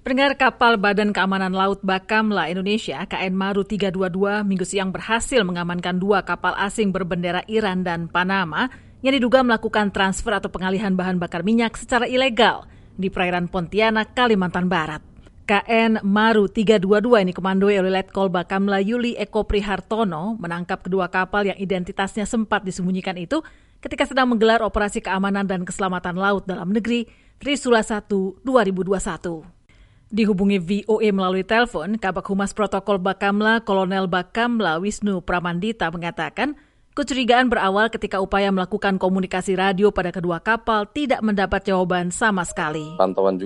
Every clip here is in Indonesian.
Pendengar, kapal Badan Keamanan Laut Bakamla Indonesia KN Maru 322 Minggu siang berhasil mengamankan 2 kapal asing berbendera Iran dan Panama yang diduga melakukan transfer atau pengalihan bahan bakar minyak secara ilegal di perairan Pontianak, Kalimantan Barat. KN Maru 322 ini komandoi oleh Letkol Bakamla Yuli Eko Prihartono menangkap kedua kapal yang identitasnya sempat disembunyikan itu ketika sedang menggelar operasi keamanan dan keselamatan laut dalam negeri Trisula 1 2021. Dihubungi VOA melalui telepon, Kabag Humas Protokol Bakamla, Kolonel Bakamla Wisnu Pramandita mengatakan, kecurigaan berawal ketika upaya melakukan komunikasi radio pada kedua kapal tidak mendapat jawaban sama sekali. Pantauan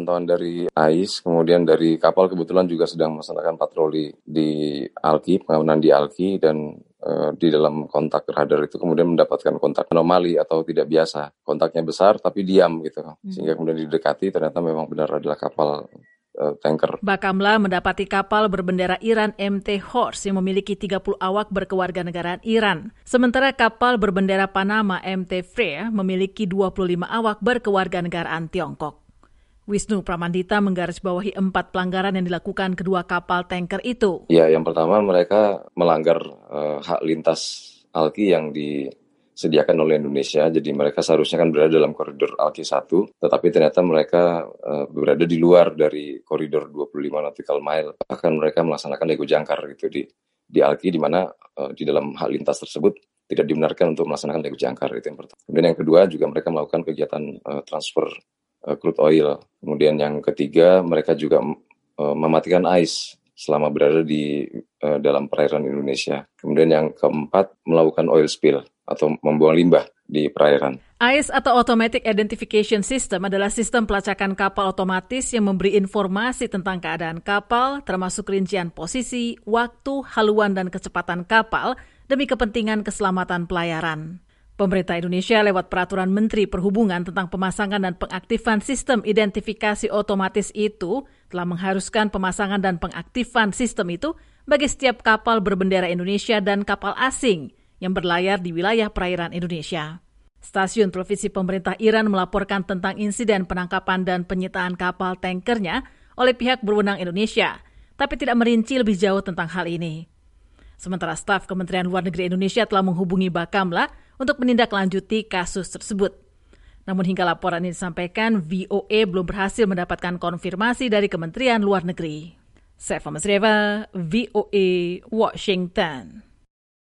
dari AIS, kemudian dari kapal kebetulan juga sedang melaksanakan patroli di Alki, pengamanan di Alki, dan di dalam kontak radar itu kemudian mendapatkan kontak anomali atau tidak biasa. Kontaknya besar tapi diam gitu, sehingga kemudian didekati ternyata memang benar adalah kapal tanker. Bakamla mendapati kapal berbendera Iran MT Horse yang memiliki 30 awak berkewarganegaraan Iran. Sementara kapal berbendera Panama MT Freya memiliki 25 awak berkewarganegaraan Tiongkok. Wisnu Pramandita menggarisbawahi 4 pelanggaran yang dilakukan kedua kapal tanker itu. Ya, yang pertama mereka melanggar hak lintas Alki yang disediakan oleh Indonesia. Jadi mereka seharusnya kan berada dalam koridor Alki 1, tetapi ternyata mereka berada di luar dari koridor 25 nautical mile. Bahkan mereka melaksanakan lego jangkar gitu di Alki, di mana di dalam hak lintas tersebut tidak dibenarkan untuk melaksanakan lego jangkar. Itu yang pertama. Kemudian yang kedua juga mereka melakukan kegiatan transfer crude oil. Kemudian yang ketiga mereka juga mematikan AIS selama berada di dalam perairan Indonesia. Kemudian yang keempat melakukan oil spill atau membuang limbah di perairan. AIS atau Automatic Identification System adalah sistem pelacakan kapal otomatis yang memberi informasi tentang keadaan kapal, termasuk rincian posisi, waktu, haluan, dan kecepatan kapal demi kepentingan keselamatan pelayaran. Pemerintah Indonesia lewat Peraturan Menteri Perhubungan tentang pemasangan dan pengaktifan sistem identifikasi otomatis itu telah mengharuskan pemasangan dan pengaktifan sistem itu bagi setiap kapal berbendera Indonesia dan kapal asing yang berlayar di wilayah perairan Indonesia. Stasiun televisi pemerintah Iran melaporkan tentang insiden penangkapan dan penyitaan kapal tankernya oleh pihak berwenang Indonesia, tapi tidak merinci lebih jauh tentang hal ini. Sementara staf Kementerian Luar Negeri Indonesia telah menghubungi Bakamla untuk menindaklanjuti kasus tersebut. Namun hingga laporan ini disampaikan, VOA belum berhasil mendapatkan konfirmasi dari Kementerian Luar Negeri. Sefa Masreva, VOA, Washington.